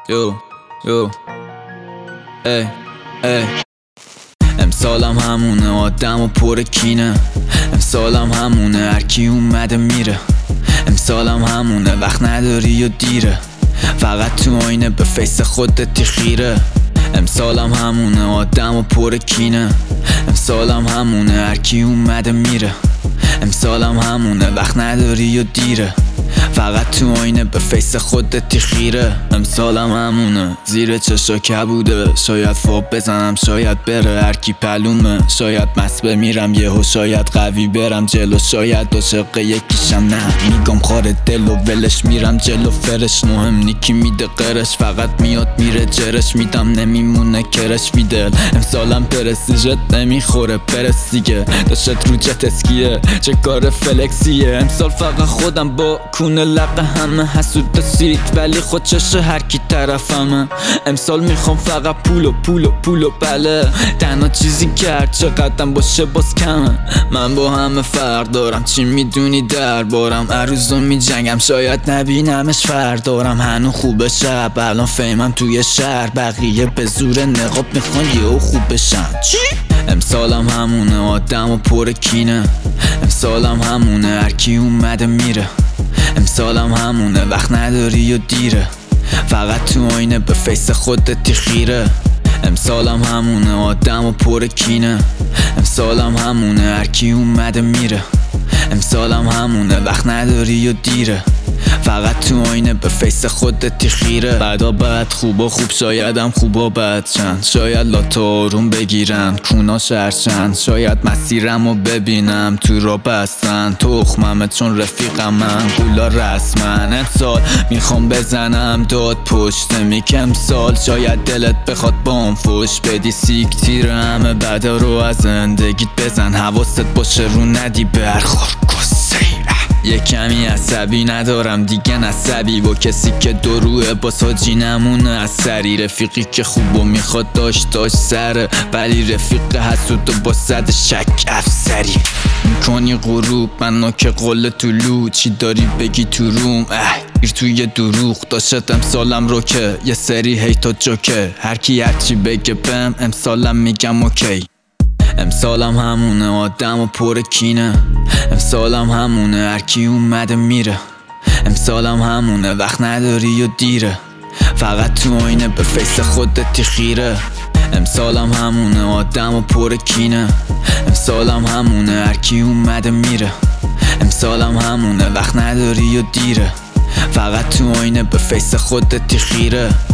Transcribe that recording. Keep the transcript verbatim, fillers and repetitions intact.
یو یو ای ای امسالم همونه، آدم و پر کینه. امسالم همونه، هرکی اومده میره. امسالم همونه، وقت نداری و دیره. فقط تو آینه به فیس خودت خیره. امسالم همونه، آدم و پر کینه. امسالم همونه، هرکی اومده میره. امسالم همونه، وقت نداری و دیره. فقط تو آینه به فیس خودت خیره. امسالم همونه، زیر چشا کبوده. شاید فوق بزنم، شاید بره هرکی پلومه. شاید مست بمیرم یهو، شاید قوی برم جلو. شاید عاشق یکیشم، نه میگم خاره دل و ولش. میرم جلو فرش، مهم نیکی میده قرش. فقط میاد میره جرش، میدم نمیمونه کرش ویدل. امسالم پرستیجت نمیخوره پرست دیگه. داشت رو جت اسکیه، چه کار فلکسیه. امسال فقط خودم با کونه لقه همه حسود سیت، ولی خود چشه هرکی طرفمه. امسال میخوام فقط پول و پول و پول و بله. تنها چیزی که هر چقدرم باشه باز کمه. من با همه فرق دارم، چی میدونی دربارم. عروضو میجنگم، شاید نبینمش فردارم. هنو خوبه شب، الان فیمم توی شهر. بقیه به زور نقاب میخوان یهو خوب بشن. چی؟ امسالم همونه، آدم و پر کینه. امسالم همونه، هرکی اومده میره. امسالم همونه، وقت نداری و دیره. فقط تو آینه به فیس خودت خیره. امسالم همونه، آدم و پر کینه. امسالم همونه، هرکی اومده میره. امسالم همونه، وقت نداری و دیره. فقط تو آینه به فیس خودت خیره. بعدا بد، خوبا خوب، شایدم خوبا بد چند. شاید لاتو آروم بگیرن، کونا شرچند. شاید مسیرمو ببینم تو را بستن. تخممه چون رفیقم من، گولا رسمن. امسال میخوام بزنم داد پشت میک. امسال شاید دلت بخواد بام فوش بدی. سیک تیر همه بدا رو از زندگیت بزن. حواست باشه رو ندی برخور کسی. یه کمی عصبی ندارم دیگه، نصبی با کسی که دو روه با ساجی نمونه اثری. رفیقی که خوب و میخواد داشت داشت سره، ولی رفیق حسود و با صد شک افسری. میکنی غروب من نوک قله طلوع. چی داری بگی تو روم؟ اه گیر توی دروغ. داشت امسالم رو که یه سری هیتا جوکه. هرکی هرچی بگه بهم، امسالم میگم اوکی. امسالم همونه، آدم و پر کینه. امسالم همونه، هرکی اومده میره. امسالم همونه، وقت نداری و دیره. فقط تو آینه به فیس خودت خیره. امسالم همونه، آدم و پر کینه. امسالم همونه، هرکی اومده میره. امسالم همونه، وقت نداری و دیره. فقط تو آینه به فیس خودت خیره.